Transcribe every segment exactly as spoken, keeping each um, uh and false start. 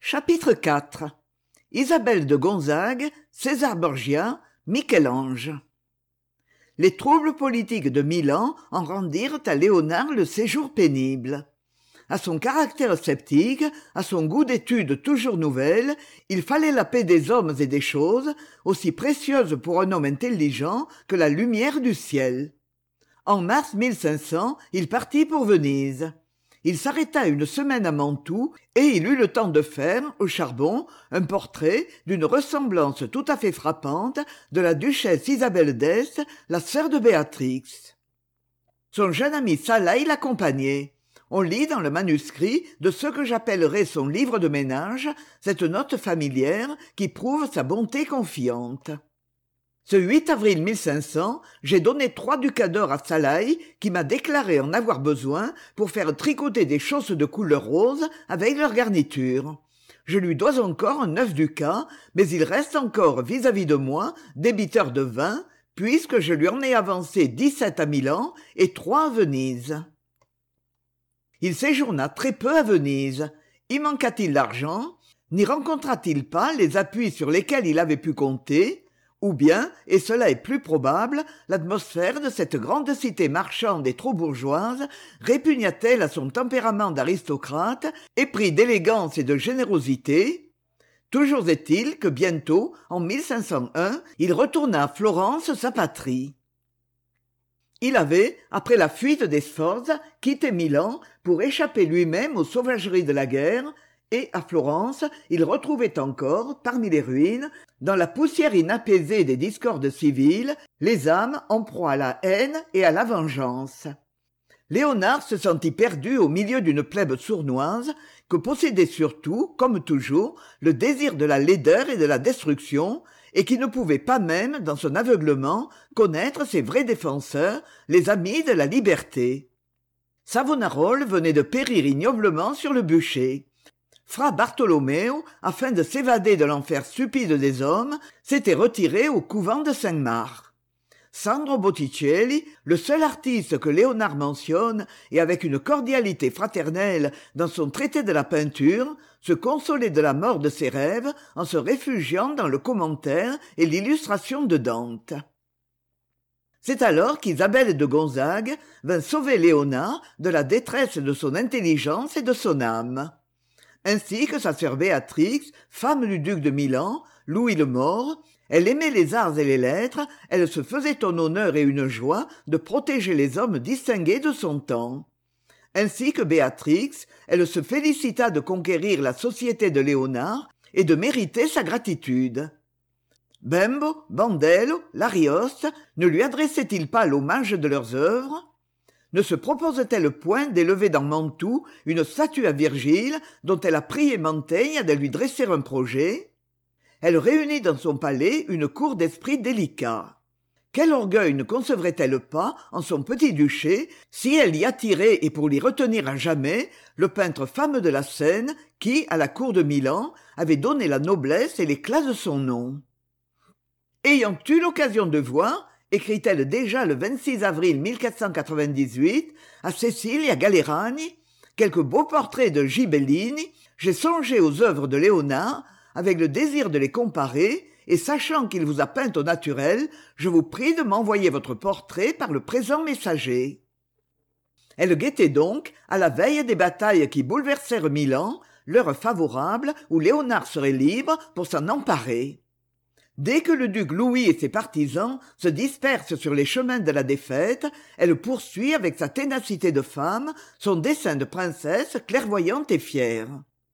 Chapitre quatre. Isabelle de Gonzague, César Borgia, Michel-Ange. Les troubles politiques de Milan en rendirent à Léonard le séjour pénible. À son caractère sceptique, à son goût d'études toujours nouvelles, il fallait la paix des hommes et des choses, aussi précieuse pour un homme intelligent que la lumière du ciel. En mars mille cinq cents, il partit pour Venise. Il s'arrêta une semaine à Mantoue et il eut le temps de faire, au charbon, un portrait d'une ressemblance tout à fait frappante de la duchesse Isabelle d'Este, la sœur de Béatrix. Son jeune ami Salaï l'accompagnait. On lit dans le manuscrit de ce que j'appellerai son livre de ménage, cette note familière qui prouve sa bonté confiante. Ce huit avril mille cinq cents, j'ai donné trois ducats d'or à Salaï, qui m'a déclaré en avoir besoin pour faire tricoter des chausses de couleur rose avec leur garniture. Je lui dois encore neuf ducats, mais il reste encore vis-à-vis de moi débiteur de vingt, puisque je lui en ai avancé dix-sept à Milan et trois à Venise. Il séjourna très peu à Venise. Y manqua-t-il d'argent? N'y rencontra-t-il pas les appuis sur lesquels il avait pu compter? Ou bien, et cela est plus probable, l'atmosphère de cette grande cité marchande et trop bourgeoise répugna-t-elle à son tempérament d'aristocrate, épris d'élégance et de générosité? Toujours est-il que bientôt, en mille cinq cent un, il retourna à Florence, sa patrie. Il avait, après la fuite des Sforza, quitté Milan pour échapper lui-même aux sauvageries de la guerre, et, à Florence, il retrouvait encore, parmi les ruines, dans la poussière inapaisée des discordes civiles, les âmes en proie à la haine et à la vengeance. Léonard se sentit perdu au milieu d'une plèbe sournoise, que possédait surtout, comme toujours, le désir de la laideur et de la destruction, et qui ne pouvait pas même, dans son aveuglement, connaître ses vrais défenseurs, les amis de la liberté. Savonarola venait de périr ignoblement sur le bûcher. Fra Bartolomeo, afin de s'évader de l'enfer stupide des hommes, s'était retiré au couvent de Saint-Marc. Sandro Botticelli, le seul artiste que Léonard mentionne, et avec une cordialité fraternelle dans son traité de la peinture, se consolait de la mort de ses rêves en se réfugiant dans le commentaire et l'illustration de Dante. C'est alors qu'Isabelle de Gonzague vint sauver Léonard de la détresse de son intelligence et de son âme. Ainsi que sa sœur Béatrix, femme du duc de Milan, Louis le Mort, elle aimait les arts et les lettres, elle se faisait un honneur et une joie de protéger les hommes distingués de son temps. Ainsi que Béatrix, elle se félicita de conquérir la société de Léonard et de mériter sa gratitude. Bembo, Bandello, l'Arioste ne lui adressaient-ils pas l'hommage de leurs œuvres? Ne se propose-t-elle point d'élever dans Mantoue une statue à Virgile dont elle a prié Mantegna de lui dresser un projet? Elle réunit dans son palais une cour d'esprits délicats. Quel orgueil ne concevrait-elle pas en son petit duché si elle y attirait et pour l'y retenir à jamais le peintre fameux de la Seine qui, à la cour de Milan, avait donné la noblesse et l'éclat de son nom. Ayant eu l'occasion de voir, écrit-elle déjà le vingt-six avril mille quatre cent quatre-vingt-dix-huit, à Cecilia Gallerani, quelques beaux portraits de Ghibellini, j'ai songé aux œuvres de Léonard, avec le désir de les comparer, et sachant qu'il vous a peint au naturel, je vous prie de m'envoyer votre portrait par le présent messager. Elle guettait donc, à la veille des batailles qui bouleversèrent Milan, l'heure favorable où Léonard serait libre pour s'en emparer. Dès que le duc Louis et ses partisans se dispersent sur les chemins de la défaite, elle poursuit avec sa ténacité de femme son dessein de princesse clairvoyante et fière.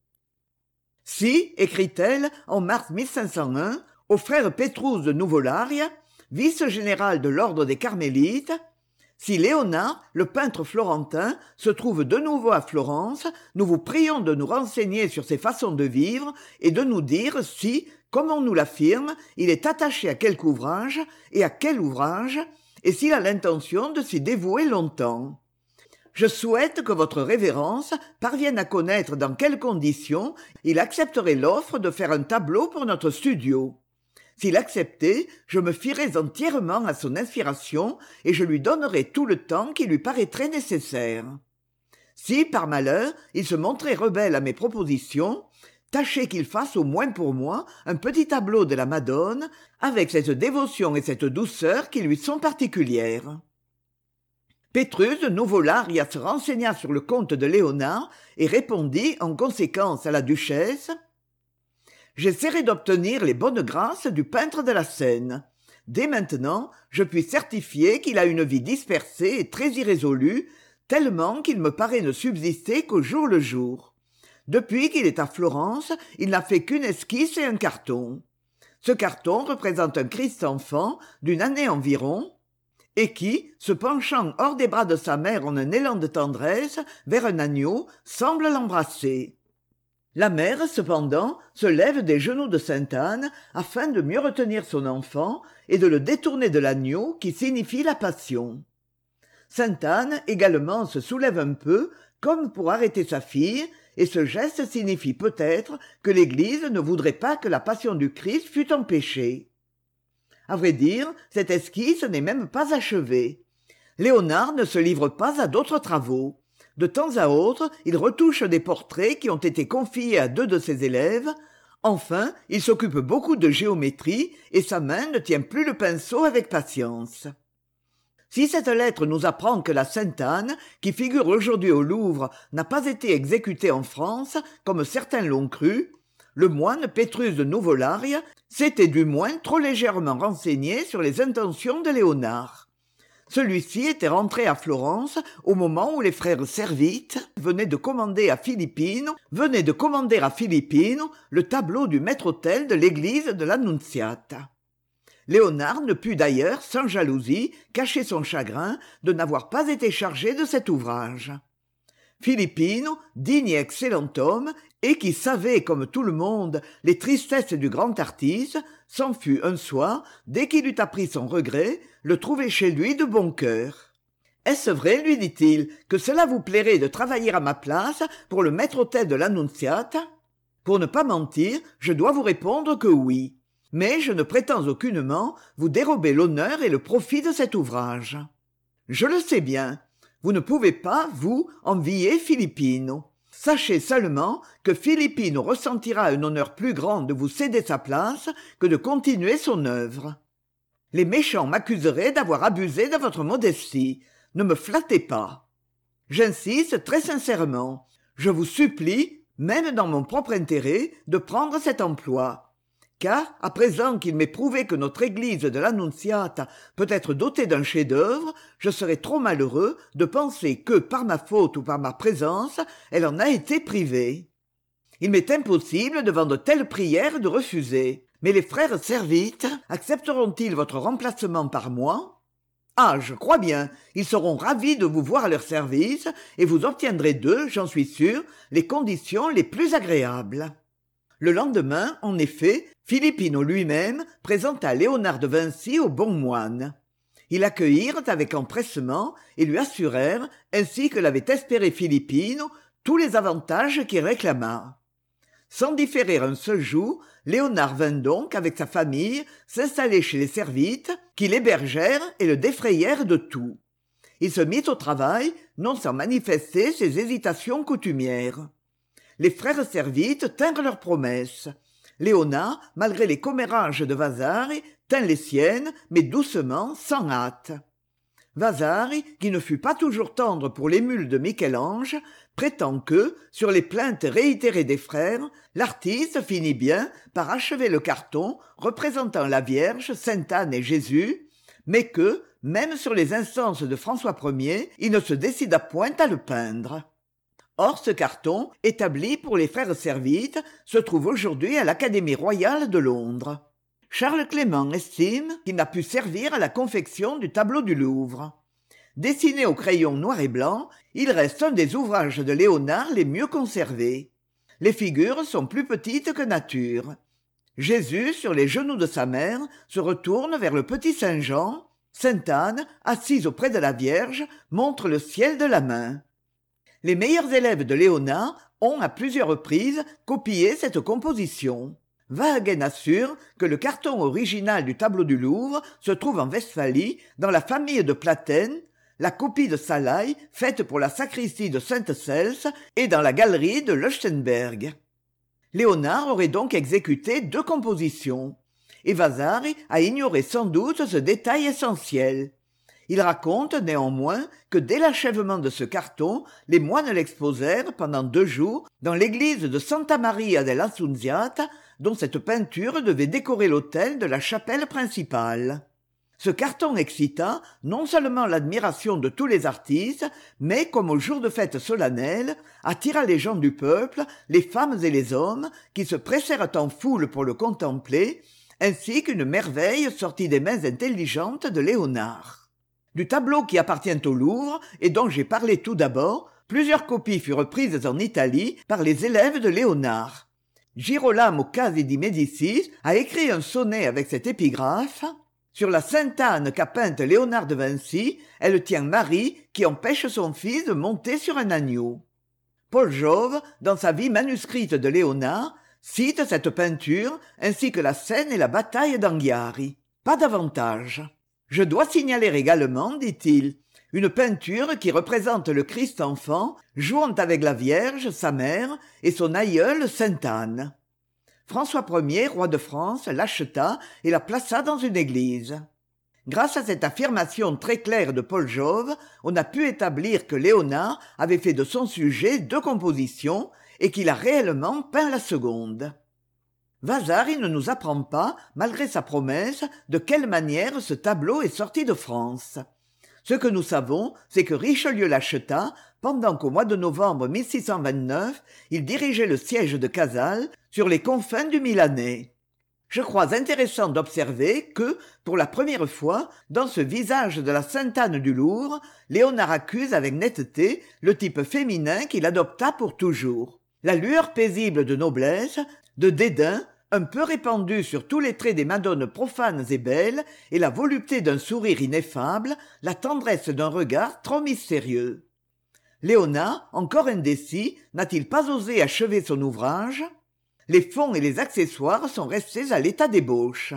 Si, écrit-elle en mars mille cinq cent un, au frère Pétrus de Nuvolari, vice-général de l'ordre des Carmélites, si Léonard, le peintre florentin, se trouve de nouveau à Florence, nous vous prions de nous renseigner sur ses façons de vivre et de nous dire si, comme on nous l'affirme, il est attaché à quelque ouvrage et à quel ouvrage, et s'il a l'intention de s'y dévouer longtemps. Je souhaite que votre révérence parvienne à connaître dans quelles conditions il accepterait l'offre de faire un tableau pour notre studio. S'il acceptait, je me fierais entièrement à son inspiration et je lui donnerais tout le temps qui lui paraîtrait nécessaire. Si, par malheur, il se montrait rebelle à mes propositions, tâchez qu'il fasse au moins pour moi un petit tableau de la Madone, avec cette dévotion et cette douceur qui lui sont particulières. Pétrus de Novo-Laria se renseigna sur le compte de Léonard et répondit en conséquence à la duchesse « J'essaierai d'obtenir les bonnes grâces du peintre de la Seine. Dès maintenant, je puis certifier qu'il a une vie dispersée et très irrésolue, tellement qu'il me paraît ne subsister qu'au jour le jour. Depuis qu'il est à Florence, il n'a fait qu'une esquisse et un carton. Ce carton représente un Christ enfant d'une année environ, et qui, se penchant hors des bras de sa mère en un élan de tendresse vers un agneau, semble l'embrasser. La mère, cependant, se lève des genoux de sainte Anne afin de mieux retenir son enfant et de le détourner de l'agneau qui signifie la passion. Sainte Anne également se soulève un peu, comme pour arrêter sa fille, et ce geste signifie peut-être que l'Église ne voudrait pas que la passion du Christ fût empêchée. À vrai dire, cette esquisse n'est même pas achevée. Léonard ne se livre pas à d'autres travaux. De temps à autre, il retouche des portraits qui ont été confiés à deux de ses élèves. Enfin, il s'occupe beaucoup de géométrie et sa main ne tient plus le pinceau avec patience. Si cette lettre nous apprend que la Sainte Anne, qui figure aujourd'hui au Louvre, n'a pas été exécutée en France, comme certains l'ont cru, le moine Pétrus de Novo-Laria s'était du moins trop légèrement renseigné sur les intentions de Léonard. Celui-ci était rentré à Florence au moment où les frères Servites venaient de commander à Filippino, venaient de commander à Filippino le tableau du maître-autel de l'église de l'Annunziata. Léonard ne put d'ailleurs, sans jalousie, cacher son chagrin de n'avoir pas été chargé de cet ouvrage. Filippino, digne et excellent homme, et qui savait, comme tout le monde, les tristesses du grand artiste, s'en fut un soir, dès qu'il eut appris son regret, le trouver chez lui de bon cœur. « Est-ce vrai, lui dit-il, que cela vous plairait de travailler à ma place pour le maître-autel de l'Annunziata ? Pour ne pas mentir, je dois vous répondre que oui. Mais je ne prétends aucunement vous dérober l'honneur et le profit de cet ouvrage. Je le sais bien. Vous ne pouvez pas, vous, envier Filippino. Sachez seulement que Filippino ressentira un honneur plus grand de vous céder sa place que de continuer son œuvre. Les méchants m'accuseraient d'avoir abusé de votre modestie. Ne me flattez pas. J'insiste très sincèrement. Je vous supplie, même dans mon propre intérêt, de prendre cet emploi. Car, à présent qu'il m'est prouvé que notre église de l'Annunziata peut être dotée d'un chef-d'œuvre, je serais trop malheureux de penser que, par ma faute ou par ma présence, elle en a été privée. Il m'est impossible, devant de telles prières, de refuser. Mais les frères Servites accepteront-ils votre remplacement par moi ? Ah, je crois bien, ils seront ravis de vous voir à leur service, et vous obtiendrez d'eux, j'en suis sûr, les conditions les plus agréables. Le lendemain, en effet, Filippino lui-même présenta Léonard de Vinci au bon moine. Ils l'accueillirent avec empressement et lui assurèrent, ainsi que l'avait espéré Filippino, tous les avantages qu'il réclama. Sans différer un seul jour, Léonard vint donc, avec sa famille, s'installer chez les Servites, qui l'hébergèrent et le défrayèrent de tout. Il se mit au travail, non sans manifester ses hésitations coutumières. Les frères Servites tinrent leurs promesses. Léonard, malgré les commérages de Vasari, tint les siennes, mais doucement, sans hâte. Vasari, qui ne fut pas toujours tendre pour l'émule de Michel-Ange, prétend que, sur les plaintes réitérées des frères, l'artiste finit bien par achever le carton représentant la Vierge, Sainte Anne et Jésus, mais que, même sur les instances de François Ier, il ne se décida point à le peindre. Or, ce carton, établi pour les frères Servites, se trouve aujourd'hui à l'Académie royale de Londres. Charles Clément estime qu'il n'a pu servir à la confection du tableau du Louvre. Dessiné au crayon noir et blanc, il reste un des ouvrages de Léonard les mieux conservés. Les figures sont plus petites que nature. Jésus, sur les genoux de sa mère, se retourne vers le petit Saint-Jean. Sainte Anne, assise auprès de la Vierge, montre le ciel de la main. Les meilleurs élèves de Léonard ont à plusieurs reprises copié cette composition. Wagen assure que le carton original du tableau du Louvre se trouve en Westphalie, dans la famille de Platen, la copie de Salaï, faite pour la sacristie de Sainte-Celse, est dans la galerie de Leuchtenberg. Léonard aurait donc exécuté deux compositions. Et Vasari a ignoré sans doute ce détail essentiel. Il raconte néanmoins que dès l'achèvement de ce carton, les moines l'exposèrent pendant deux jours dans l'église de Santa Maria dell'Assunziata, dont cette peinture devait décorer l'autel de la chapelle principale. Ce carton excita non seulement l'admiration de tous les artistes, mais, comme au jour de fête solennelle, attira les gens du peuple, les femmes et les hommes, qui se pressèrent en foule pour le contempler, ainsi qu'une merveille sortie des mains intelligentes de Léonard. Du tableau qui appartient au Louvre, et dont j'ai parlé tout d'abord, plusieurs copies furent prises en Italie par les élèves de Léonard. Girolamo Casi di Médicis a écrit un sonnet avec cette épigraphe: « Sur la Sainte Anne qu'a peinte Léonard de Vinci, elle tient Marie qui empêche son fils de monter sur un agneau. » Paul Jove, dans sa vie manuscrite de Léonard, cite cette peinture ainsi que la scène et la bataille d'Anghiari. Pas davantage. Je dois signaler également, dit-il, une peinture qui représente le Christ enfant jouant avec la Vierge, sa mère, et son aïeule Sainte Anne. François Ier, roi de France, l'acheta et la plaça dans une église. Grâce à cette affirmation très claire de Paul Jove, on a pu établir que Léonard avait fait de son sujet deux compositions et qu'il a réellement peint la seconde. Vasari ne nous apprend pas, malgré sa promesse, de quelle manière ce tableau est sorti de France. Ce que nous savons, c'est que Richelieu l'acheta pendant qu'au mois de novembre mille six cent vingt-neuf, il dirigeait le siège de Casale sur les confins du Milanais. Je crois intéressant d'observer que, pour la première fois, dans ce visage de la Sainte-Anne du Louvre, Léonard accuse avec netteté le type féminin qu'il adopta pour toujours. La lueur paisible de noblesse, de dédain, un peu répandue sur tous les traits des madones profanes et belles, et la volupté d'un sourire ineffable, la tendresse d'un regard trop mystérieux. Léonard, encore indécis, n'a-t-il pas osé achever son ouvrage ? Les fonds et les accessoires sont restés à l'état d'ébauche.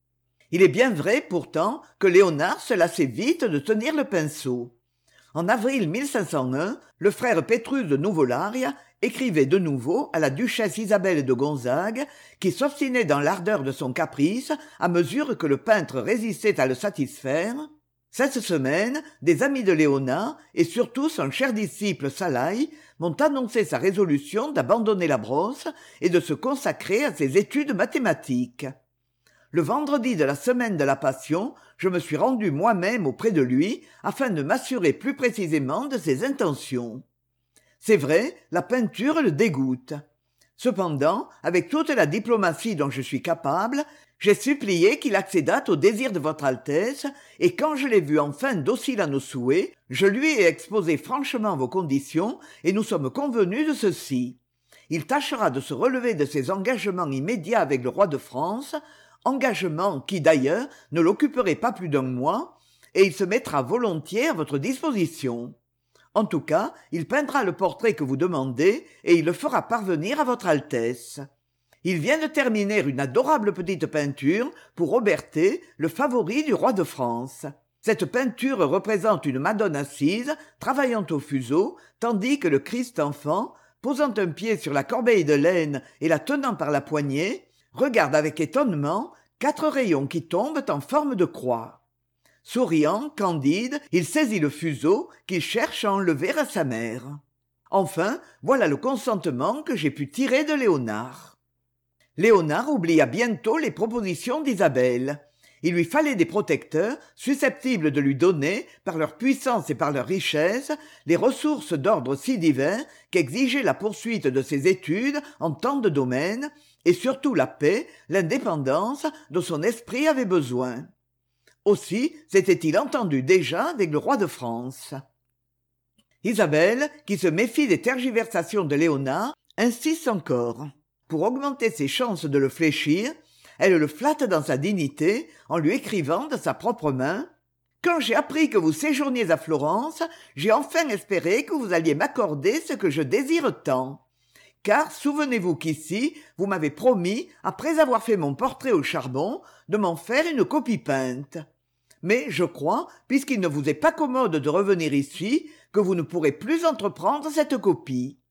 Il est bien vrai, pourtant, que Léonard se lassait vite de tenir le pinceau. En avril mille cinq cent un, le frère Pétrus de Nuvolari écrivait de nouveau à la duchesse Isabelle de Gonzague, qui s'obstinait dans l'ardeur de son caprice à mesure que le peintre résistait à le satisfaire. Cette semaine, des amis de Léonard, et surtout son cher disciple Salaï, m'ont annoncé sa résolution d'abandonner la brosse et de se consacrer à ses études mathématiques. Le vendredi de la semaine de la Passion, je me suis rendu moi-même auprès de lui afin de m'assurer plus précisément de ses intentions. C'est vrai, la peinture le dégoûte. Cependant, avec toute la diplomatie dont je suis capable, j'ai supplié qu'il accédât au désir de votre Altesse, et quand je l'ai vu enfin docile à nos souhaits, je lui ai exposé franchement vos conditions, et nous sommes convenus de ceci. Il tâchera de se relever de ses engagements immédiats avec le roi de France, engagements qui d'ailleurs ne l'occuperaient pas plus d'un mois, et il se mettra volontiers à votre disposition. En tout cas, il peindra le portrait que vous demandez, et il le fera parvenir à votre Altesse. Il vient de terminer une adorable petite peinture pour Robertet, le favori du roi de France. Cette peinture représente une Madone assise, travaillant au fuseau, tandis que le Christ enfant, posant un pied sur la corbeille de laine et la tenant par la poignée, regarde avec étonnement quatre rayons qui tombent en forme de croix. Souriant, candide, il saisit le fuseau qu'il cherche à enlever à sa mère. Enfin, voilà le consentement que j'ai pu tirer de Léonard. Léonard oublia bientôt les propositions d'Isabelle. Il lui fallait des protecteurs susceptibles de lui donner, par leur puissance et par leur richesse, les ressources d'ordre si divin qu'exigeait la poursuite de ses études en tant de domaines, et surtout la paix, l'indépendance dont son esprit avait besoin. Aussi s'était-il entendu déjà avec le roi de France. Isabelle, qui se méfie des tergiversations de Léonard, insiste encore. Pour augmenter ses chances de le fléchir, elle le flatte dans sa dignité en lui écrivant de sa propre main « Quand j'ai appris que vous séjourniez à Florence, j'ai enfin espéré que vous alliez m'accorder ce que je désire tant. Car souvenez-vous qu'ici, vous m'avez promis, après avoir fait mon portrait au charbon, de m'en faire une copie peinte. Mais je crois, puisqu'il ne vous est pas commode de revenir ici, que vous ne pourrez plus entreprendre cette copie.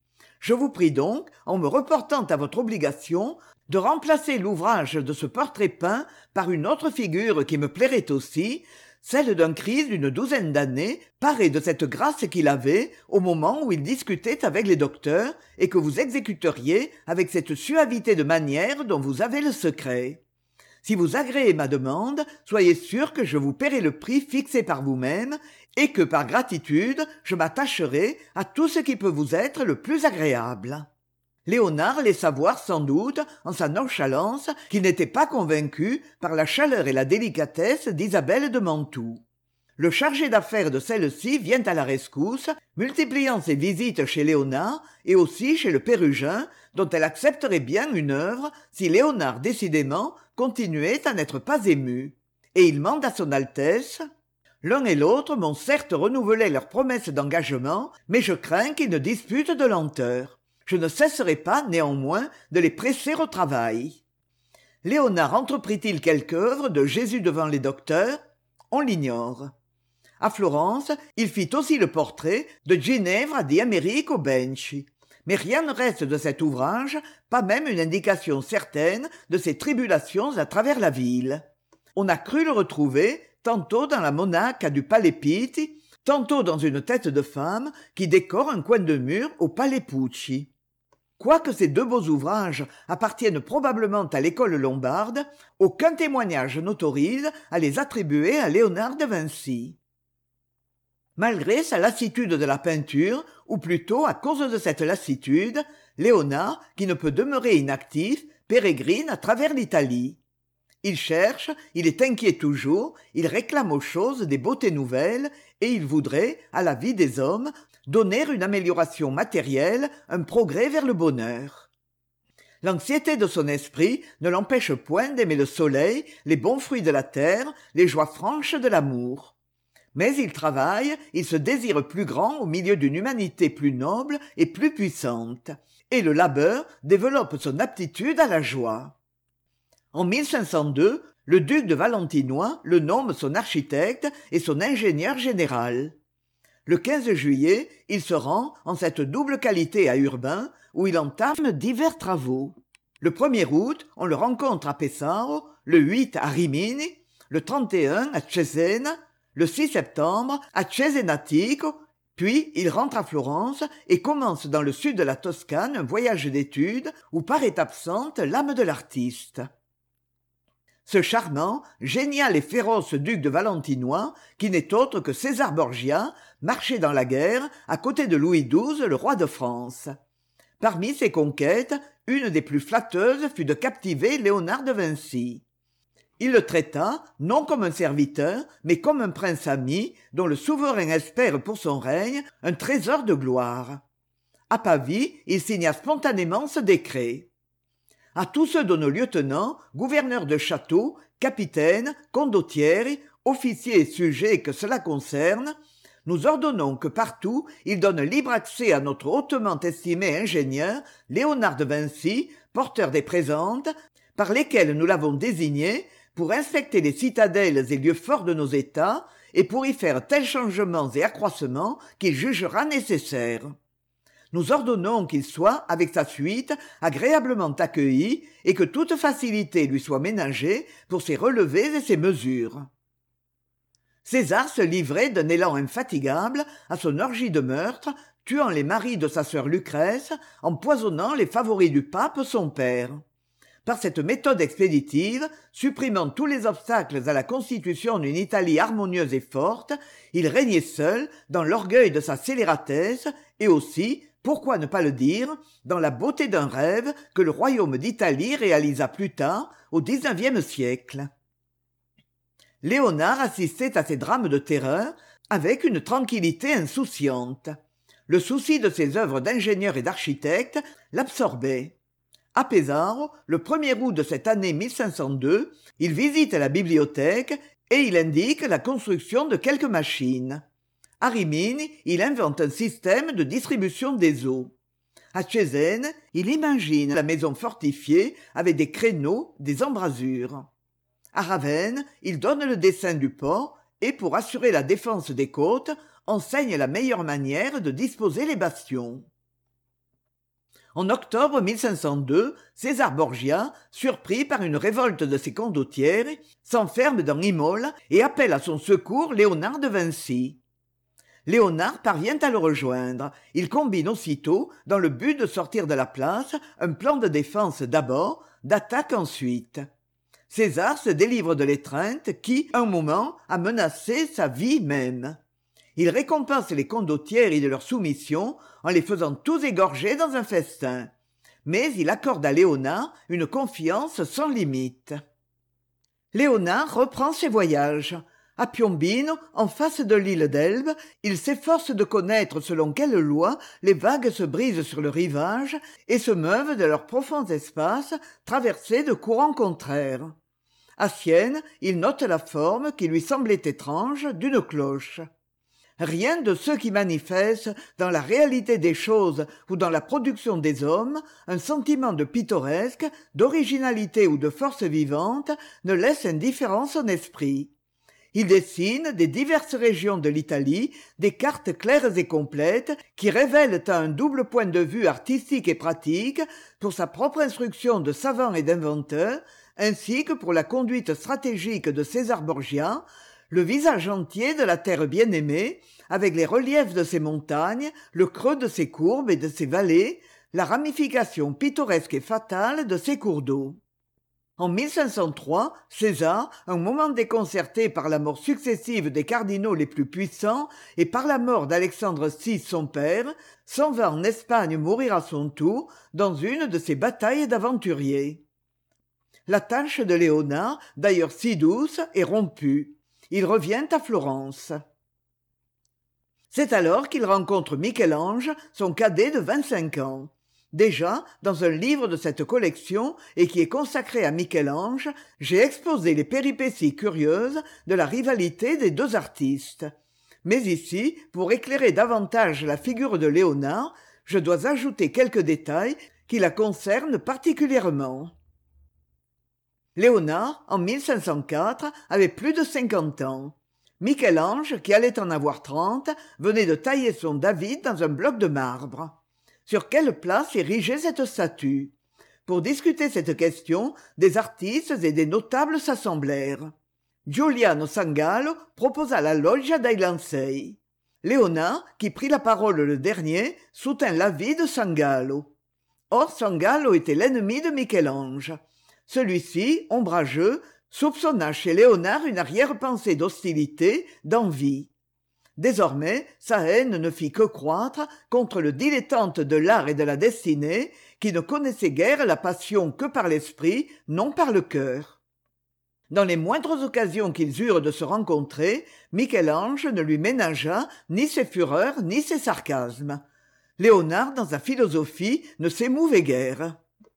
Je vous prie donc, en me reportant à votre obligation, de remplacer l'ouvrage de ce portrait peint par une autre figure qui me plairait aussi, celle d'un Christ d'une douzaine d'années, paré de cette grâce qu'il avait au moment où il discutait avec les docteurs, et que vous exécuteriez avec cette suavité de manière dont vous avez le secret. Si vous agréez ma demande, soyez sûr que je vous paierai le prix fixé par vous-même, et que par gratitude je m'attacherai à tout ce qui peut vous être le plus agréable. Léonard laissa voir sans doute, en sa nonchalance, qu'il n'était pas convaincu par la chaleur et la délicatesse d'Isabelle de Mantoue. Le chargé d'affaires de celle-ci vient à la rescousse, multipliant ses visites chez Léonard et aussi chez le Pérugin, dont elle accepterait bien une œuvre si Léonard décidément continuait à n'être pas ému. Et il mande à son Altesse « L'un et l'autre m'ont certes renouvelé leur promesse d'engagement, mais je crains qu'ils ne disputent de lenteur. Je ne cesserai pas, néanmoins, de les presser au travail. » Léonard entreprit-il quelque œuvre de Jésus devant les docteurs? On l'ignore. À Florence, il fit aussi le portrait de Ginevra di Americo Benci. Mais rien ne reste de cet ouvrage, pas même une indication certaine de ses tribulations à travers la ville. On a cru le retrouver tantôt dans la monaca du Palais Pitti, tantôt dans une tête de femme qui décore un coin de mur au Palais Pucci. Quoique ces deux beaux ouvrages appartiennent probablement à l'école lombarde, aucun témoignage n'autorise à les attribuer à Léonard de Vinci. Malgré sa lassitude de la peinture, ou plutôt à cause de cette lassitude, Léonard, qui ne peut demeurer inactif, pérégrine à travers l'Italie. Il cherche, il est inquiet toujours, il réclame aux choses des beautés nouvelles, et il voudrait, à la vie des hommes, donner une amélioration matérielle, un progrès vers le bonheur. L'anxiété de son esprit ne l'empêche point d'aimer le soleil, les bons fruits de la terre, les joies franches de l'amour. Mais il travaille, il se désire plus grand au milieu d'une humanité plus noble et plus puissante, et le labeur développe son aptitude à la joie. En mille cinq cent deux, le duc de Valentinois le nomme son architecte et son ingénieur général. Le quinze juillet, il se rend, en cette double qualité à Urbain, où il entame divers travaux. Le premier août, on le rencontre à Pesaro, le huit à Rimini, le trente et un à Cesena, le six septembre à Cesenatico, puis il rentre à Florence et commence dans le sud de la Toscane un voyage d'études où paraît absente l'âme de l'artiste. Ce charmant, génial et féroce duc de Valentinois, qui n'est autre que César Borgia, marchait dans la guerre à côté de Louis douze, le roi de France. Parmi ses conquêtes, une des plus flatteuses fut de captiver Léonard de Vinci. Il le traita, non comme un serviteur, mais comme un prince ami, dont le souverain espère pour son règne un trésor de gloire. À Pavie, il signa spontanément ce décret. À tous ceux de nos lieutenants, gouverneurs de château, capitaines, condottieri, officiers et sujets que cela concerne, nous ordonnons que partout il donne libre accès à notre hautement estimé ingénieur, Léonard de Vinci, porteur des présentes, par lesquelles nous l'avons désigné, pour inspecter les citadelles et lieux forts de nos États, et pour y faire tels changements et accroissements qu'il jugera nécessaires. Nous ordonnons qu'il soit, avec sa suite, agréablement accueilli et que toute facilité lui soit ménagée pour ses relevés et ses mesures. César se livrait d'un élan infatigable à son orgie de meurtre, tuant les maris de sa sœur Lucrèce, empoisonnant les favoris du pape son père. Par cette méthode expéditive, supprimant tous les obstacles à la constitution d'une Italie harmonieuse et forte, il régnait seul dans l'orgueil de sa scélératesse et aussi, pourquoi ne pas le dire, dans la beauté d'un rêve que le royaume d'Italie réalisa plus tard, au dix-neuvième siècle. Léonard assistait à ces drames de terreur avec une tranquillité insouciante. Le souci de ses œuvres d'ingénieur et d'architecte l'absorbait. À Pesaro, le premier août de cette année mille cinq cent deux, il visite la bibliothèque et il indique la construction de quelques machines. À Rimini, il invente un système de distribution des eaux. À Cesena, il imagine la maison fortifiée avec des créneaux, des embrasures. À Ravenne, il donne le dessin du port et, pour assurer la défense des côtes, enseigne la meilleure manière de disposer les bastions. En octobre mille cinq cent deux, César Borgia, surpris par une révolte de ses condottieri, s'enferme dans Imola et appelle à son secours Léonard de Vinci. Léonard parvient à le rejoindre. Il combine aussitôt, dans le but de sortir de la place, un plan de défense d'abord, d'attaque ensuite. César se délivre de l'étreinte qui, un moment, a menacé sa vie même. Il récompense les condottieri de leur soumission en les faisant tous égorger dans un festin. Mais il accorde à Léonard une confiance sans limite. Léonard reprend ses voyages. À Piombino, en face de l'île d'Elbe, il s'efforce de connaître selon quelle loi les vagues se brisent sur le rivage et se meuvent de leurs profonds espaces traversés de courants contraires. À Sienne, il note la forme, qui lui semblait étrange, d'une cloche. Rien de ce qui manifeste, dans la réalité des choses ou dans la production des hommes, un sentiment de pittoresque, d'originalité ou de force vivante ne laisse indifférent son esprit. Il dessine des diverses régions de l'Italie des cartes claires et complètes qui révèlent à un double point de vue artistique et pratique pour sa propre instruction de savant et d'inventeur, ainsi que pour la conduite stratégique de César Borgia, le visage entier de la terre bien-aimée, avec les reliefs de ses montagnes, le creux de ses courbes et de ses vallées, la ramification pittoresque et fatale de ses cours d'eau. En mille cinq cent trois, César, un moment déconcerté par la mort successive des cardinaux les plus puissants et par la mort d'Alexandre six, son père, s'en va en Espagne mourir à son tour dans une de ses batailles d'aventurier. La tâche de Léonard, d'ailleurs si douce, est rompue. Il revient à Florence. C'est alors qu'il rencontre Michel-Ange, son cadet de vingt-cinq ans. Déjà, dans un livre de cette collection et qui est consacré à Michel-Ange, j'ai exposé les péripéties curieuses de la rivalité des deux artistes. Mais ici, pour éclairer davantage la figure de Léonard, je dois ajouter quelques détails qui la concernent particulièrement. Léonard, en mille cinq cent quatre, avait plus de cinquante ans. Michel-Ange, qui allait en avoir trente, venait de tailler son David dans un bloc de marbre. Sur quelle place ériger cette statue? Pour discuter cette question, des artistes et des notables s'assemblèrent. Giuliano Sangallo proposa la loggia dei Lancei. Léonard, qui prit la parole le dernier, soutint l'avis de Sangallo. Or Sangallo était l'ennemi de Michel-Ange. Celui-ci, ombrageux, soupçonna chez Léonard une arrière-pensée d'hostilité, d'envie. Désormais, sa haine ne fit que croître contre le dilettante de l'art et de la destinée, qui ne connaissait guère la passion que par l'esprit, non par le cœur. Dans les moindres occasions qu'ils eurent de se rencontrer, Michel-Ange ne lui ménagea ni ses fureurs ni ses sarcasmes. Léonard, dans sa philosophie, ne s'émouvait guère.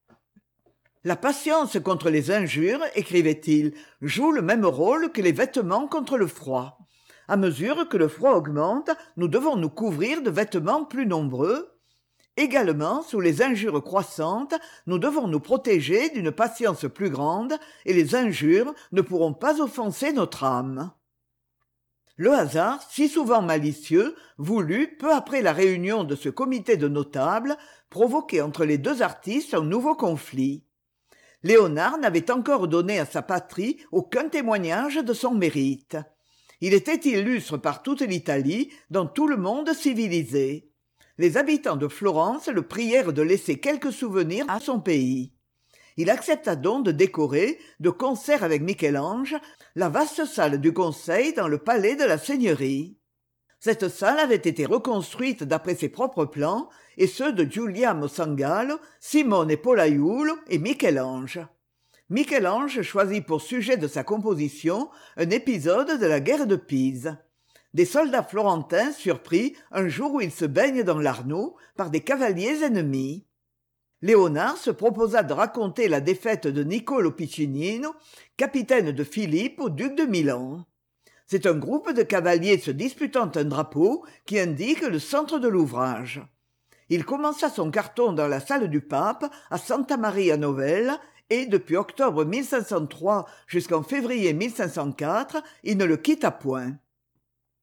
La patience contre les injures, écrivait-il, joue le même rôle que les vêtements contre le froid. À mesure que le froid augmente, nous devons nous couvrir de vêtements plus nombreux. Également, sous les injures croissantes, nous devons nous protéger d'une patience plus grande, et les injures ne pourront pas offenser notre âme. Le hasard, si souvent malicieux, voulut, peu après la réunion de ce comité de notables, provoquer entre les deux artistes un nouveau conflit. Léonard n'avait encore donné à sa patrie aucun témoignage de son mérite. Il était illustre par toute l'Italie, dans tout le monde civilisé. Les habitants de Florence le prièrent de laisser quelques souvenirs à son pays. Il accepta donc de décorer, de concert avec Michel-Ange, la vaste salle du conseil dans le palais de la seigneurie. Cette salle avait été reconstruite d'après ses propres plans, et ceux de Giuliano Sangallo, Simone Pollaiuolo et Michel-Ange. Michel-Ange choisit pour sujet de sa composition un épisode de la guerre de Pise. Des soldats florentins surpris un jour où ils se baignent dans l'Arno par des cavaliers ennemis. Léonard se proposa de raconter la défaite de Niccolo Piccinino, capitaine de Philippe au duc de Milan. C'est un groupe de cavaliers se disputant un drapeau qui indique le centre de l'ouvrage. Il commença son carton dans la salle du pape à Santa Maria Novella et depuis octobre mille cinq cent trois jusqu'en février mille cinq cent quatre, il ne le quitta point.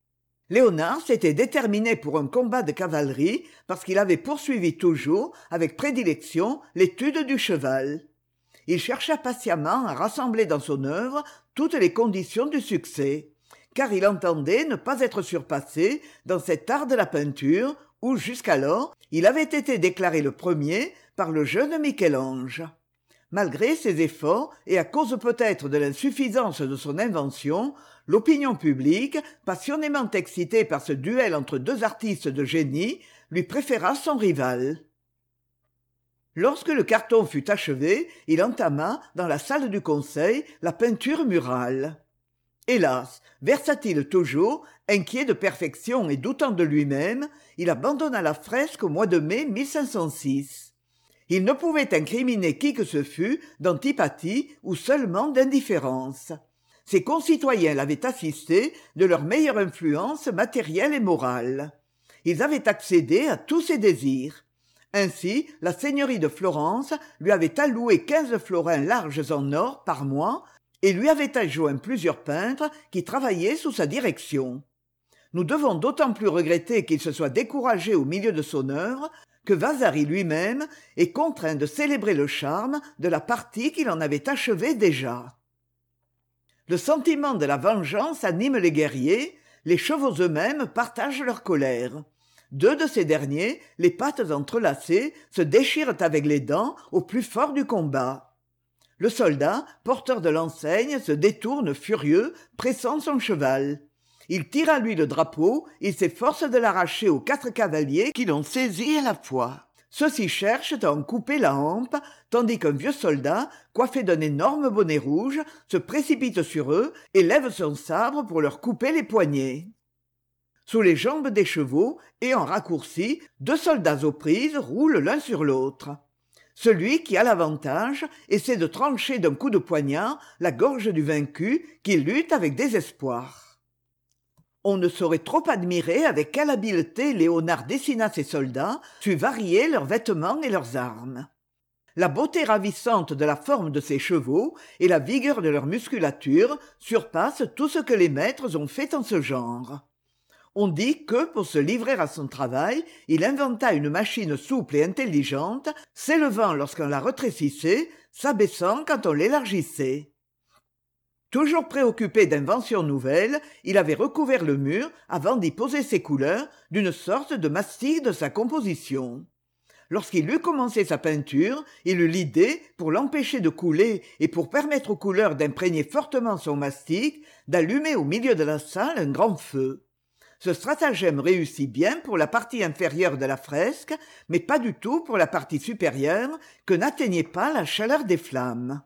Léonard s'était déterminé pour un combat de cavalerie parce qu'il avait poursuivi toujours, avec prédilection, l'étude du cheval. Il chercha patiemment à rassembler dans son œuvre toutes les conditions du succès, car il entendait ne pas être surpassé dans cet art de la peinture où, jusqu'alors, il avait été déclaré le premier par le jeune Michel-Ange. Malgré ses efforts, et à cause peut-être de l'insuffisance de son invention, l'opinion publique, passionnément excitée par ce duel entre deux artistes de génie, lui préféra son rival. Lorsque le carton fut achevé, il entama, dans la salle du conseil, la peinture murale. Hélas, versatile toujours, inquiet de perfection et doutant de lui-même, il abandonna la fresque au mois de mai mille cinq cent six. Il ne pouvait incriminer qui que ce fût d'antipathie ou seulement d'indifférence. Ses concitoyens l'avaient assisté de leur meilleure influence matérielle et morale. Ils avaient accédé à tous ses désirs. Ainsi, la seigneurie de Florence lui avait alloué quinze florins larges en or par mois et lui avait adjoint plusieurs peintres qui travaillaient sous sa direction. Nous devons d'autant plus regretter qu'il se soit découragé au milieu de son œuvre que Vasari lui-même est contraint de célébrer le charme de la partie qu'il en avait achevée déjà. Le sentiment de la vengeance anime les guerriers, les chevaux eux-mêmes partagent leur colère. Deux de ces derniers, les pattes entrelacées, se déchirent avec les dents au plus fort du combat. Le soldat, porteur de l'enseigne, se détourne furieux, pressant son cheval. Il tire à lui le drapeau, il s'efforce de l'arracher aux quatre cavaliers qui l'ont saisi à la fois. Ceux-ci cherchent à en couper la hampe, tandis qu'un vieux soldat, coiffé d'un énorme bonnet rouge, se précipite sur eux et lève son sabre pour leur couper les poignets. Sous les jambes des chevaux, et en raccourci, deux soldats aux prises roulent l'un sur l'autre. Celui qui a l'avantage essaie de trancher d'un coup de poignard la gorge du vaincu qui lutte avec désespoir. On ne saurait trop admirer avec quelle habileté Léonard dessina ses soldats, sut varier leurs vêtements et leurs armes. La beauté ravissante de la forme de ses chevaux et la vigueur de leur musculature surpassent tout ce que les maîtres ont fait en ce genre. On dit que, pour se livrer à son travail, il inventa une machine souple et intelligente, s'élevant lorsqu'on la rétrécissait, s'abaissant quand on l'élargissait. Toujours préoccupé d'inventions nouvelles, il avait recouvert le mur, avant d'y poser ses couleurs, d'une sorte de mastic de sa composition. Lorsqu'il eut commencé sa peinture, il eut l'idée, pour l'empêcher de couler et pour permettre aux couleurs d'imprégner fortement son mastic, d'allumer au milieu de la salle un grand feu. Ce stratagème réussit bien pour la partie inférieure de la fresque, mais pas du tout pour la partie supérieure, que n'atteignait pas la chaleur des flammes.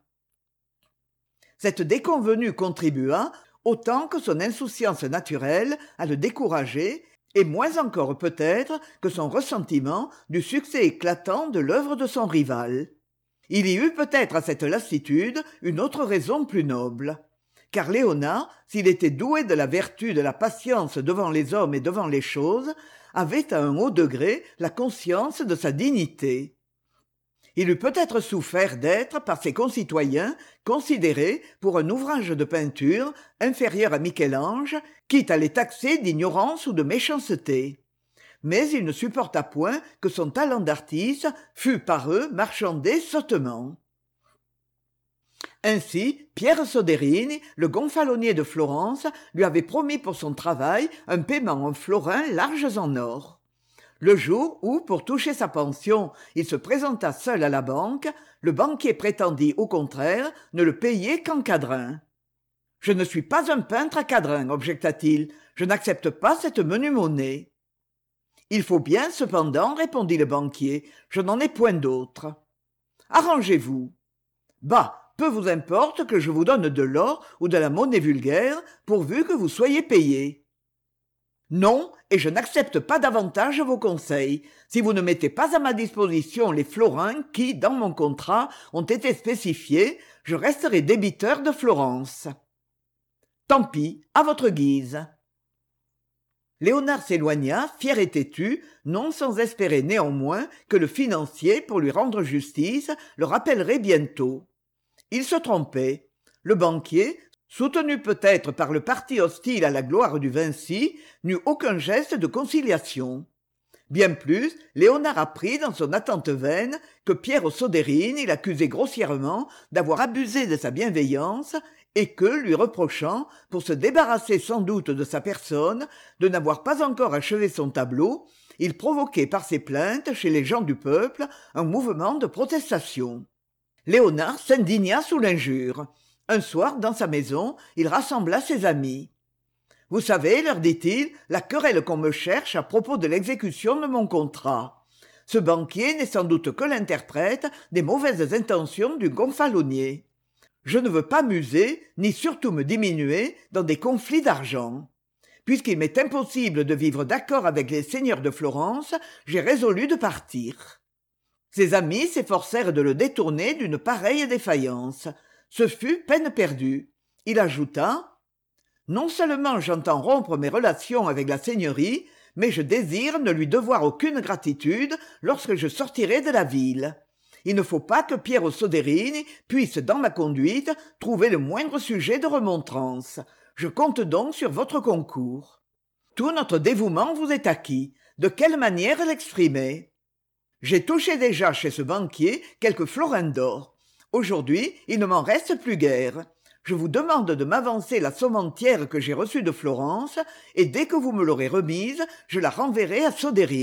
Cette déconvenue contribua, autant que son insouciance naturelle, à le décourager, et moins encore peut-être que son ressentiment du succès éclatant de l'œuvre de son rival. Il y eut peut-être à cette lassitude une autre raison plus noble. Car Léonard, s'il était doué de la vertu de la patience devant les hommes et devant les choses, avait à un haut degré la conscience de sa dignité. Il eût peut-être souffert d'être, par ses concitoyens, considéré, pour un ouvrage de peinture, inférieur à Michel-Ange, quitte à les taxer d'ignorance ou de méchanceté. Mais il ne supporta point que son talent d'artiste fût par eux marchandé sottement. Ainsi, Pierre Soderini, le gonfalonier de Florence, lui avait promis pour son travail un paiement en florins larges en or. Le jour où, pour toucher sa pension, il se présenta seul à la banque, le banquier prétendit, au contraire, ne le payer qu'en quadrins. « Je ne suis pas un peintre à quadrins, objecta-t-il, je n'accepte pas cette menue monnaie. »« Il faut bien, cependant, répondit le banquier, je n'en ai point d'autre. »« Arrangez-vous. »« Bah, peu vous importe que je vous donne de l'or ou de la monnaie vulgaire, pourvu que vous soyez payé. »« Non, et je n'accepte pas davantage vos conseils, si vous ne mettez pas à ma disposition les florins qui, dans mon contrat, ont été spécifiés, je resterai débiteur de Florence. Tant pis, à votre guise. » Léonard s'éloigna, fier et têtu, non sans espérer néanmoins que le financier, pour lui rendre justice, le rappellerait bientôt. Il se trompait. Le banquier, soutenu peut-être par le parti hostile à la gloire du Vinci, n'eut aucun geste de conciliation. Bien plus, Léonard apprit dans son attente vaine que Piero Soderini l'accusait grossièrement d'avoir abusé de sa bienveillance et que, lui reprochant, pour se débarrasser sans doute de sa personne, de n'avoir pas encore achevé son tableau, il provoquait par ses plaintes chez les gens du peuple un mouvement de protestation. Léonard s'indigna sous l'injure. Un soir, dans sa maison, il rassembla ses amis. « Vous savez, leur dit-il, la querelle qu'on me cherche à propos de l'exécution de mon contrat. Ce banquier n'est sans doute que l'interprète des mauvaises intentions du gonfalonier. Je ne veux pas m'user, ni surtout me diminuer dans des conflits d'argent. Puisqu'il m'est impossible de vivre d'accord avec les seigneurs de Florence, j'ai résolu de partir. » Ses amis s'efforcèrent de le détourner d'une pareille défaillance. Ce fut peine perdue. Il ajouta « Non seulement j'entends rompre mes relations avec la seigneurie, mais je désire ne lui devoir aucune gratitude lorsque je sortirai de la ville. Il ne faut pas que Piero Soderini puisse, dans ma conduite, trouver le moindre sujet de remontrance. Je compte donc sur votre concours. Tout notre dévouement vous est acquis. De quelle manière l'exprimer ? J'ai touché déjà chez ce banquier quelques florins d'or. Aujourd'hui, il ne m'en reste plus guère. Je vous demande de m'avancer la somme entière que j'ai reçue de Florence, et dès que vous me l'aurez remise, je la renverrai à Soderini. »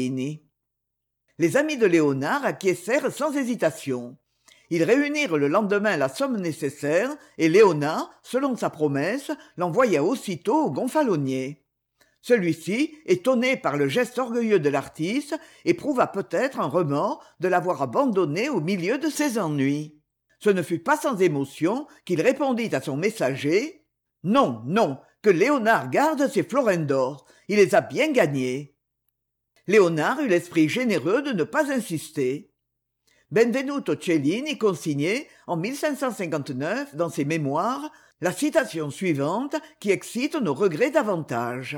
Les amis de Léonard acquiescèrent sans hésitation. Ils réunirent le lendemain la somme nécessaire, et Léonard, selon sa promesse, l'envoya aussitôt au gonfalonier. Celui-ci, étonné par le geste orgueilleux de l'artiste, éprouva peut-être un remords de l'avoir abandonné au milieu de ses ennuis. Ce ne fut pas sans émotion qu'il répondit à son messager « Non, non, que Léonard garde ses florins d'or, il les a bien gagnés. » Léonard eut l'esprit généreux de ne pas insister. Benvenuto Cellini consignait, en mille cinq cent cinquante-neuf, dans ses mémoires, la citation suivante qui excite nos regrets davantage.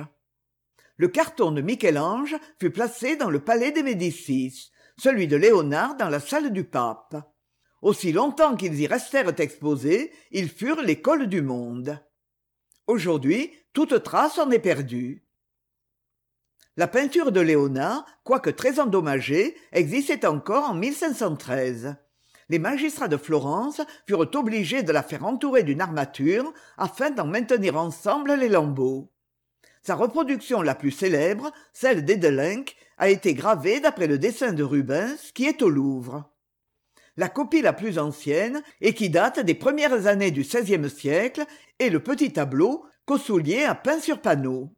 Le carton de Michel-Ange fut placé dans le palais des Médicis, celui de Léonard dans la salle du pape. Aussi longtemps qu'ils y restèrent exposés, ils furent l'école du monde. Aujourd'hui, toute trace en est perdue. La peinture de Léonard, quoique très endommagée, existait encore en mille cinq cent treize. Les magistrats de Florence furent obligés de la faire entourer d'une armature afin d'en maintenir ensemble les lambeaux. Sa reproduction la plus célèbre, celle d'Edelinck, a été gravée d'après le dessin de Rubens qui est au Louvre. La copie la plus ancienne, et qui date des premières années du seizième siècle, est le petit tableau qu'Ossoulier a peint sur panneau.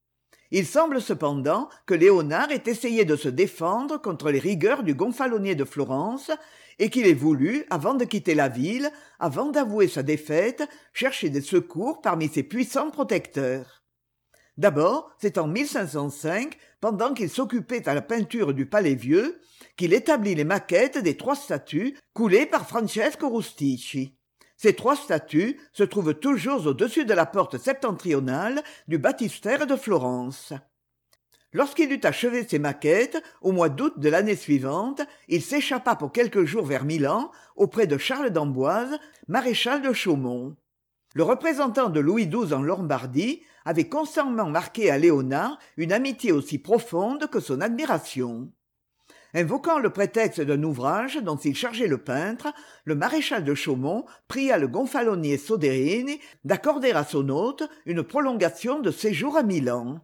Il semble cependant que Léonard ait essayé de se défendre contre les rigueurs du gonfalonier de Florence et qu'il ait voulu, avant de quitter la ville, avant d'avouer sa défaite, chercher des secours parmi ses puissants protecteurs. D'abord, c'est en mille cinq cent cinq, pendant qu'il s'occupait à la peinture du Palais Vieux, qu'il établit les maquettes des trois statues coulées par Francesco Rustici. Ces trois statues se trouvent toujours au-dessus de la porte septentrionale du baptistère de Florence. Lorsqu'il eut achevé ces maquettes, au mois d'août de l'année suivante, il s'échappa pour quelques jours vers Milan, auprès de Charles d'Amboise, maréchal de Chaumont. Le représentant de Louis douze en Lombardie avait constamment marqué à Léonard une amitié aussi profonde que son admiration. Invoquant le prétexte d'un ouvrage dont il chargeait le peintre, le maréchal de Chaumont pria le gonfalonier Soderini d'accorder à son hôte une prolongation de séjour à Milan.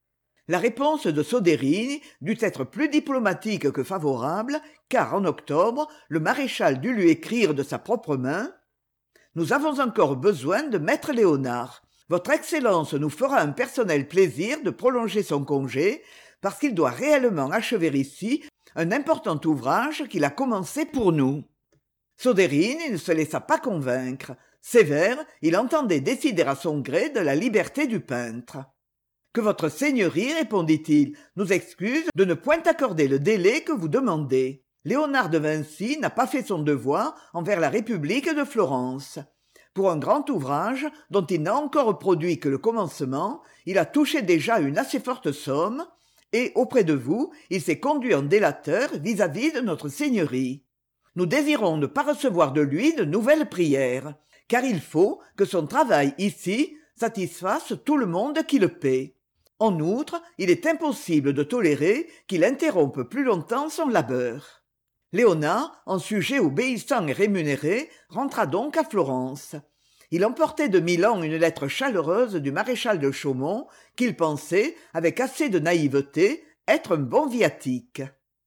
La réponse de Soderini dut être plus diplomatique que favorable, car en octobre, le maréchal dut lui écrire de sa propre main « Nous avons encore besoin de maître Léonard. Votre Excellence nous fera un personnel plaisir de prolonger son congé, parce qu'il doit réellement achever ici un important ouvrage qu'il a commencé pour nous. » Soderini ne se laissa pas convaincre. Sévère, il entendait décider à son gré de la liberté du peintre. « Que votre seigneurie, répondit-il, nous excuse de ne point accorder le délai que vous demandez. Léonard de Vinci n'a pas fait son devoir envers la République de Florence. Pour un grand ouvrage, dont il n'a encore produit que le commencement, il a touché déjà une assez forte somme, et, auprès de vous, il s'est conduit en délateur vis-à-vis de notre seigneurie. Nous désirons ne pas recevoir de lui de nouvelles prières, car il faut que son travail ici satisfasse tout le monde qui le paie. En outre, il est impossible de tolérer qu'il interrompe plus longtemps son labeur. Léonard, en sujet obéissant et rémunéré, rentra donc à Florence. Il emportait de Milan une lettre chaleureuse du maréchal de Chaumont, qu'il pensait, avec assez de naïveté, être un bon viatique.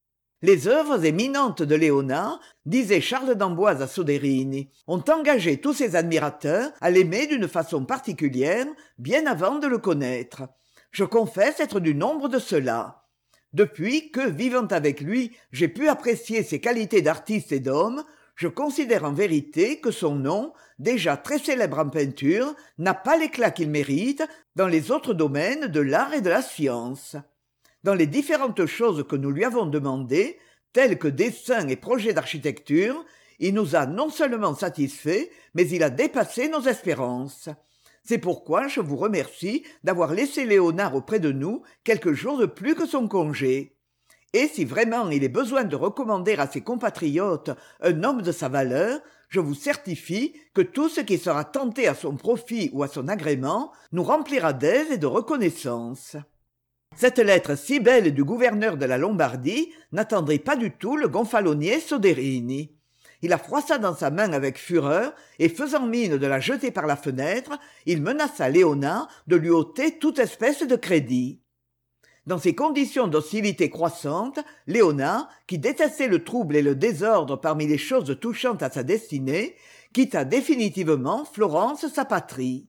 Les œuvres éminentes de Léonard, disait Charles d'Amboise à Soderini, ont engagé tous ses admirateurs à l'aimer d'une façon particulière, bien avant de le connaître. Je confesse être du nombre de ceux-là. Depuis que, vivant avec lui, j'ai pu apprécier ses qualités d'artiste et d'homme, je considère en vérité que son nom, déjà très célèbre en peinture, n'a pas l'éclat qu'il mérite dans les autres domaines de l'art et de la science. Dans les différentes choses que nous lui avons demandées, telles que dessins et projets d'architecture, il nous a non seulement satisfaits, mais il a dépassé nos espérances. C'est pourquoi je vous remercie d'avoir laissé Léonard auprès de nous quelques jours de plus que son congé. Et si vraiment il est besoin de recommander à ses compatriotes un homme de sa valeur, je vous certifie que tout ce qui sera tenté à son profit ou à son agrément nous remplira d'aise et de reconnaissance. Cette lettre si belle du gouverneur de la Lombardie n'attendrit pas du tout le gonfalonier Soderini. Il la froissa dans sa main avec fureur, et faisant mine de la jeter par la fenêtre, il menaça Léonard de lui ôter toute espèce de crédit. Dans ces conditions d'hostilité croissante, Léonard, qui détestait le trouble et le désordre parmi les choses touchantes à sa destinée, quitta définitivement Florence, sa patrie.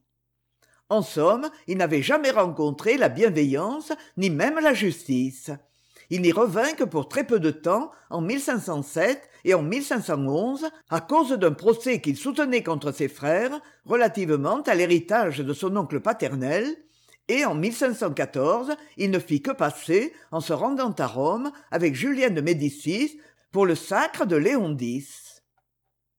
En somme, il n'avait jamais rencontré la bienveillance, ni même la justice. Il n'y revint que pour très peu de temps, en mille cinq cent sept et en mille cinq cent onze, à cause d'un procès qu'il soutenait contre ses frères, relativement à l'héritage de son oncle paternel, et en mille cinq cent quatorze, il ne fit que passer en se rendant à Rome avec Julien de Médicis pour le sacre de Léon X.